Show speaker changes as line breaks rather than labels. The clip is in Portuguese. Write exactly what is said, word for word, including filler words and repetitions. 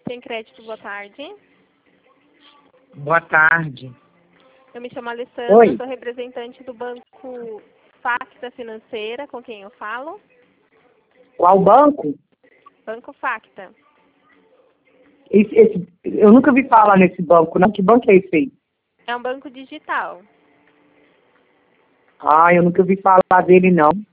Sem Crédito, boa tarde.
Boa tarde.
Eu me chamo Alessandra,
Oi.
sou representante do Banco Facta Financeira, com quem eu falo?
Qual banco?
Banco Facta.
Esse, esse, eu nunca vi falar nesse banco, não. Que banco é esse aí?
É um banco digital.
Ah, eu nunca vi falar dele, não.